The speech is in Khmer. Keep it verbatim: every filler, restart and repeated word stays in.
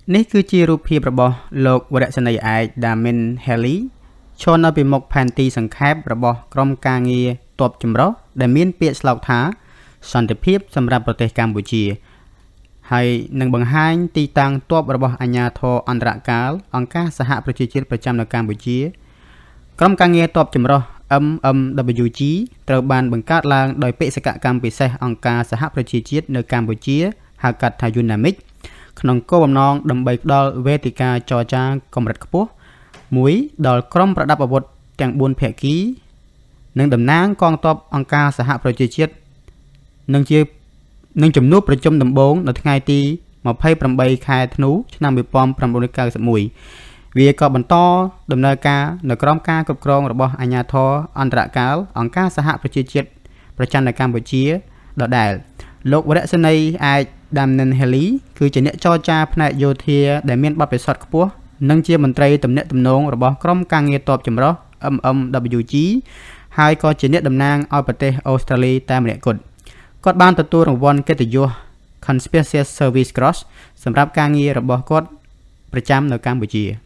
នេះគឺជារូបភាពរបស់លោកវរៈសេនីយ៍ឯក Damien Haley ឈរនៅពីមុខផែនទីសង្ខេបរបស់ក្រុមការងារទ័ពចម្រុះដែលមានពាក្យស្លោកថាសន្តិភាពសម្រាប់ប្រទេសកម្ពុជាហើយនឹងបង្ហាញទីតាំងទ័ពរបស់អាជ្ញាធរអន្តរកាលអង្គការសហប្រជាជាតិប្រចាំនៅកម្ពុជាក្រុមការងារទ័ពចម្រុះ M M W G ត្រូវបានបង្កើតឡើងដោយបេសកកម្មពិសេសអង្គការសហប្រជាជាតិនៅកម្ពុជាហៅកាត់ថា UNAMIC ក្នុងគោលបំណងដើម្បីផ្ដល់វេទិកាចរចាកម្រិតខ្ពស់មួយដល់ក្រុមប្រដាប់អាវុធទាំងបួនភាគីនិងតំណាងកងទ័ពអង្គការសហប្រជាជាតិនឹងជានឹងជំនួបប្រជុំដំបូងនៅថ្ងៃទីម្ភៃប្រាំបីខែធ្នូឆ្នាំmột nghìn chín trăm chín mươi mốtវាក៏បន្តដំណើរការនៅក្រោមការគ្រប់គ្រងរបស់អាជ្ញាធរអន្តរកាលអង្គការសហប្រជាជាតិប្រចាំនៅកម្ពុជាដដែលលោកវរៈសេនីយ៍ឯក Damien Haley គឺជាអ្នកចរចាផ្នែកយោធាដែលមានបទពិសោធន៍ខ្ពស់និងជាមន្ត្រីទំនាក់ទំនងរបស់ក្រុមការងារទ័ពចម្រុះ M M W G ហើយក៏ជាអ្នកតំណាងឲ្យប្រទេសអូស្ត្រាលីតែម្នាក់គត់គាត់បានទទួលរង្វាន់កិត្តិយស Conspicuous Service Cross សម្រាប់ការងាររបស់គាត់ប្រចាំនៅកម្ពុជា